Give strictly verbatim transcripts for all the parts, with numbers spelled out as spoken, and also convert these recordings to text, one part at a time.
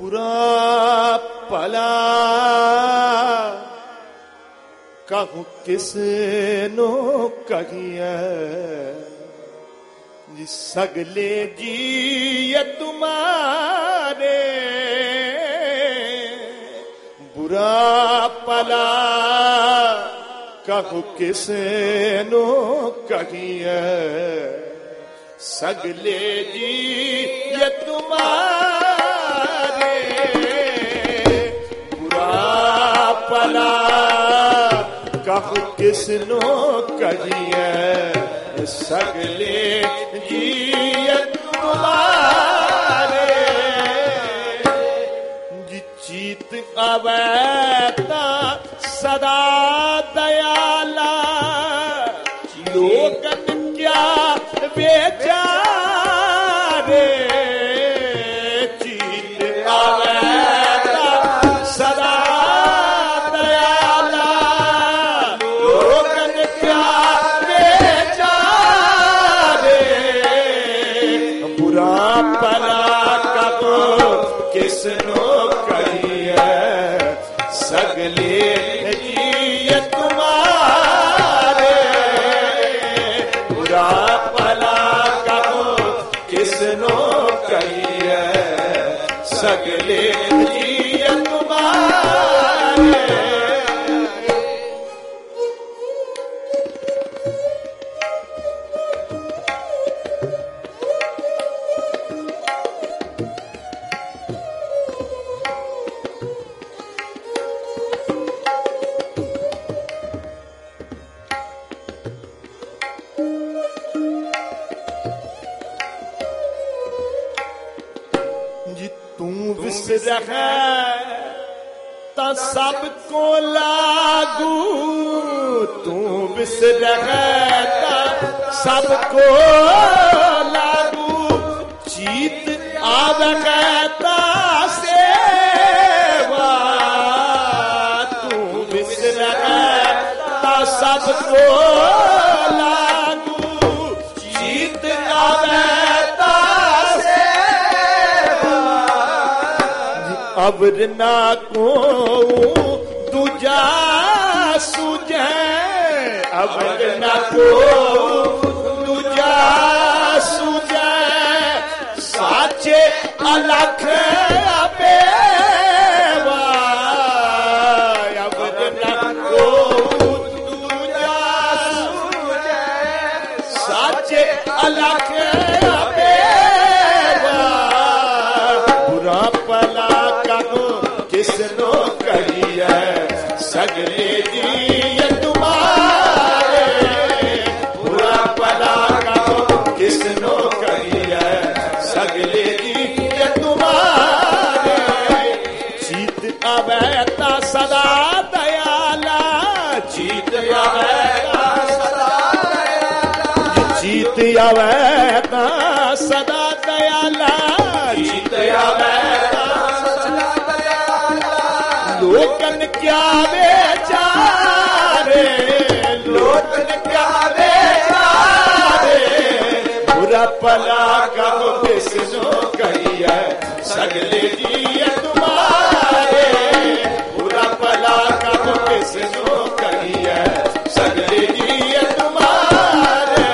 बुरा भला कहूँ किस नो कहिए जी सगले जी तुम्हारे बुरा भला कहूँ किस नो कहिए सगले जी तुम्हारे बुरा भला कहूँ किस नो कहिए सगले जी तुम्हारे जी चीत अवैता सदा दयाला लोगन क्या बेचारे चीत अवैता सदा दयाला लोगन क्या बेचारे बुरा भला कहो किसनो कहिए सगले जी तुम्हारे बुरा भला कहो किसनो कहिए सगले जी तुम्हारे रहे ता सबको लागू तू बिसर है ता सबको लागू चीत आवता सेवा तू बिसर है ता सबको लागू चीत आवता अबर ना को दूजा सूझे अबर ना को दूजा सूझे साचे अलख अबेवा अबर ना को दूजा सूझे साचे अलख अबेवा बुरा भला किसनो कहिए सगले जी तुम्हारे बुरा भला कहो किसनो कहिए सगले जी तुम्हारे चीत अवैता सदा दयाला चीत अवैता सदा दयाला चीत अवैता सदा दयाला चीत अवैता लोकन क्या बेचारे लोकन क्या बेचारे बुरा भला कहो किसनो कहिए सगले जी तुम्हारे बुरा भला कहो किसनो कहिए सगले जी तुम्हारे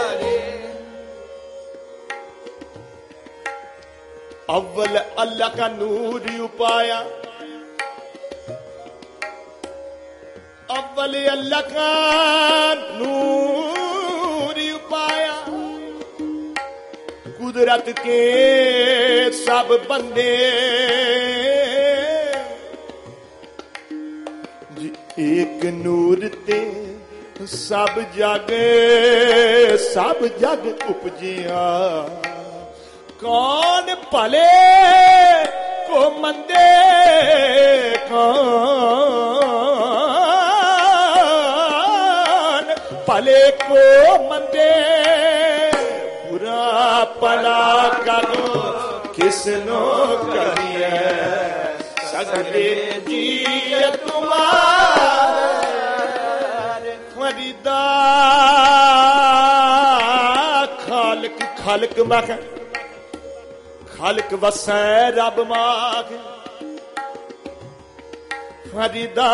अव्वल अल्लाह का नूर उपाया अव्वल अल्लाह का नूर पाया कुदरत के सब बंदे एक नूर ते सब जग सब जग उपजिया कौन भले को मंदे कौन भले को मंदे बुरा भला करो किसनो कहिए सगले जी तुम्हारे फरीदा खालक खालक मैं खालक वसै रब माग फरीदा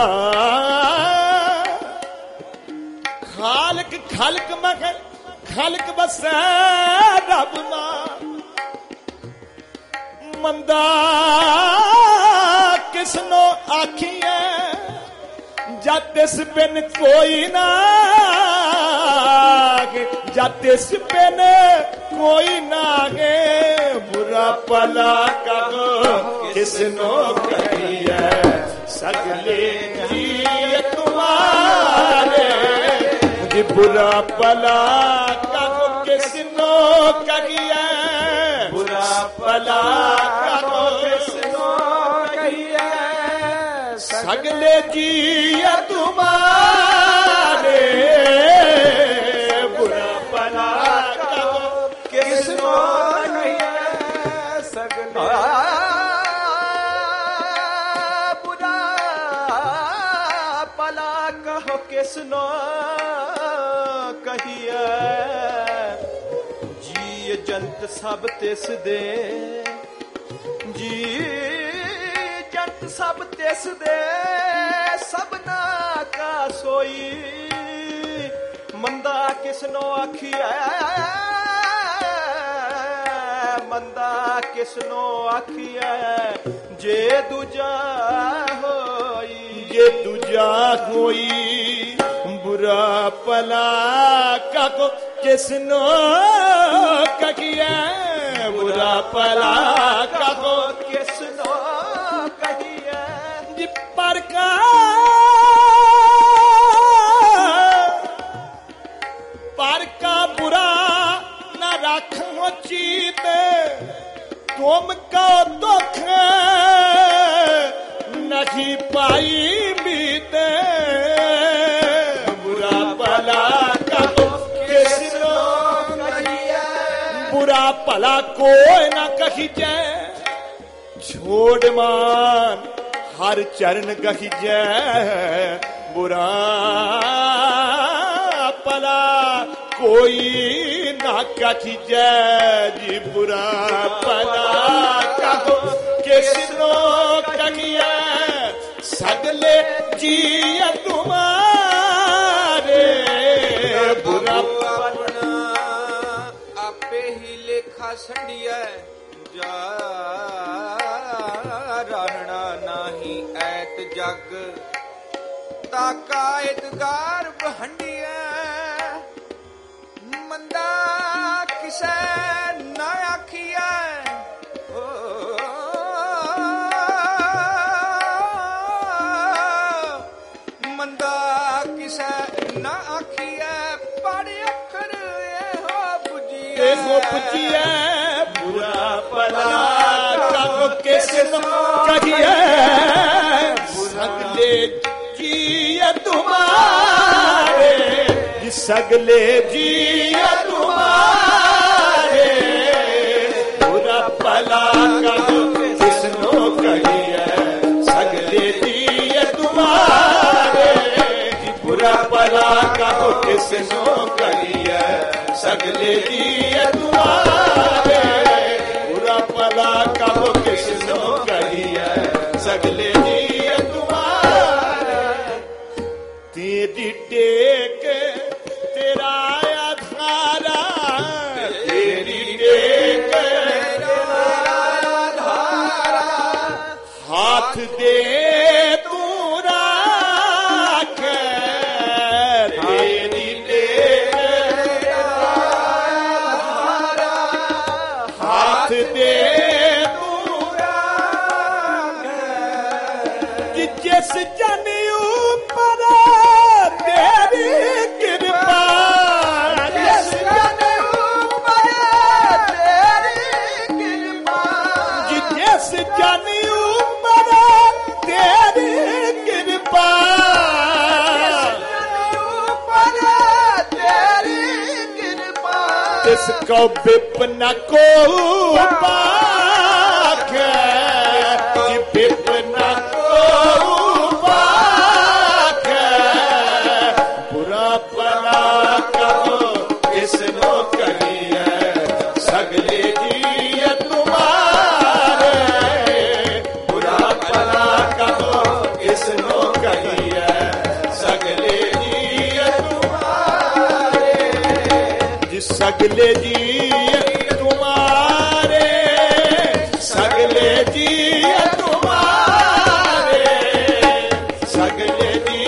खालक खालक मगर खालक बसै रब माग मंदा किसनो आखिए जद इस बिन कोई ना जद इस बिन कोई ना गे बुरा पला कहो किसनो कहिए सगले जी तुम्हारे जी बुरा पला कहो किसनो कहिए बुरा पला कहो किसनो कहिए सगले जी तुम्हारे बुरा पला कहो किसनो कहिए सगले बुरा पला कहो किसनो कहिए जी जंत सब तिस दे जी जंत सब तिस दे सबना का सोई मंदा किसनो आखिए मंदा किसनो आखिए जे दूजा होई जे दूजा होई बुरा पला काको किसनो कहिए बुरा पला काको किसनो कहिए जी पर का पर का बुरा न रखो चीते तुम को दुख नहीं पाई बीते बुरा भला कहो किसनो कहिए बुरा भला कोई ना कहिए छोड़ मान हर चरण कहिए बुरा भला कोई ना कहिए जी बुरा भला कहो किसनो कहिए सगले जी तुम्हारे बुरा अपना आपे ही लेखा संडिया जा रहना नाही ऐत जग ताका एतगार बहंडिया मंदा किसे ना आखिया मंदा किसे ना आखिया पढ़ अखर हो बुझिए हो बुझिए बुरा भला कहो किसनो कहिए सगले जी तुम्हारे सगले जी तुम्हारे बुरा भला कहो किसनो कहिए सगले जी तुम्हारे बुरा भला कहो किसनो कहिए सगले जी तुम्हारे बुरा भला कहो किसनो कहिए सगले जी तुम्हारे तेरी टेक तेरा आधारा तेरी टेक तेरा आधारा हाथ दे तू राख तेरी टेक तेरा आधारा हाथ दे तू राख जिस जन ऊपर तेरी कृपा जिस जन ऊपर तेरी कृपा जिस जन ऊपर तेरी कृपा ऊपर तेरी कृपा इसको विपना को पाक कि विपना को पाक बुरा भला कहो किसनो कहिए सगले जी तुम्हारे सगले जी तुम्हारे, सगले जी तुम्हारे, सगले जी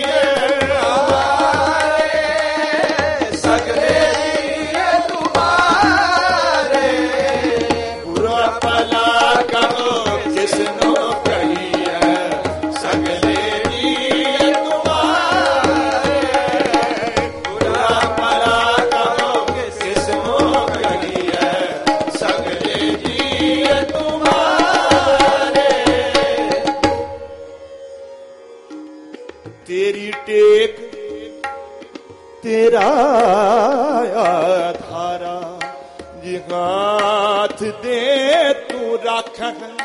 तुम्हारे, सगले जी तुम्हारे। बुरा भला कहो किसनो कहिए, सगले जी तुम्हारे। बुरा भला कहो किसनो कहिए, सगले जी तुम्हारे। तेरी टेक तेरा आधारा, जी हाथ दे तू रख,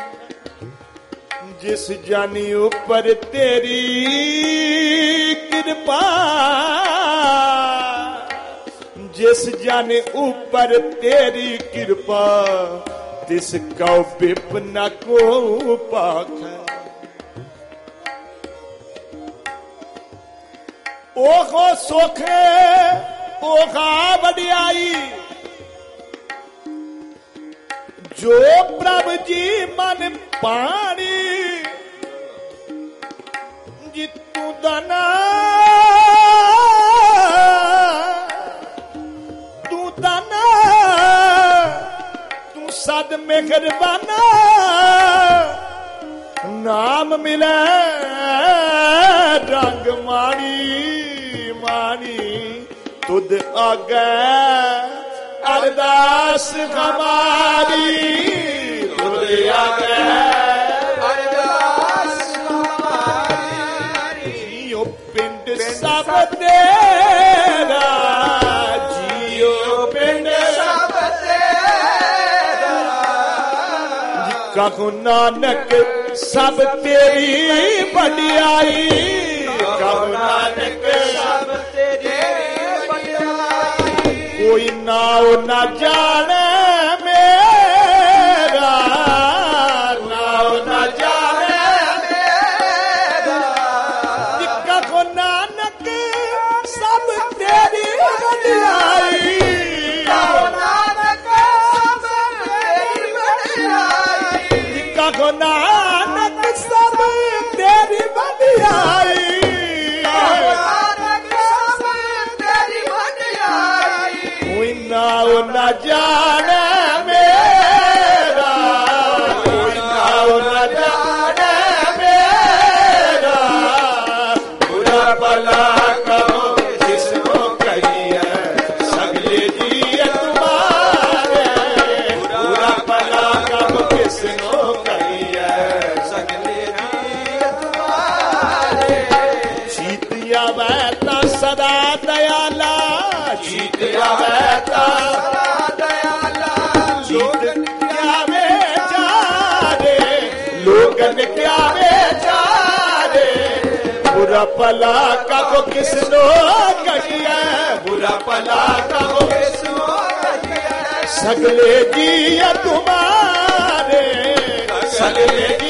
जिस जानी ऊपर तेरी कृपा, जिस जाने ऊपर तेरी कृपा, तिस कौ विपन को पाख। ओहो सुख ओहा वडियाई, जो प्रभु जी मन पानी, जितू दाना तू दाना, तू सद मेहरबाना, नाम मिले रंग मानी मानी, तुद आगे अरदास हमारी, तुद आगे अरदास हमारी। जियो पिंड सब तेरा, जियो पिंड सब तेरा, कहूँ नानक सब तेरी बड़ियाई, कहूँ नानक सब तेरी बड़ियाई। कोई नाव न जाने मेरा, नाव न जाने मेरा, कहूँ नानक सब तेरी बड़ियाई, कहूँ नानक सब तेरी बड़ियाई, कहूँ नानक सब तेरी बड़ियाई, कोई नाव न जाने मेरा, कोई नाव न जाने मेरा। बुरा भला कहो किसको कहिए, सगले जी तुम्हारे। बुरा भला कहो किसको कहिए, सगले जी तुम्हारे। जीतिया वैता सदा दयाला, जीतिया वैता सदा दयाला, लोगन क्या बेचारे, लोगन क्या बेचारे। बुरा भला कहो किसनो कहिए, बुरा भला कहो किसनो कहिए, सगले जी तुम्हारे, सगले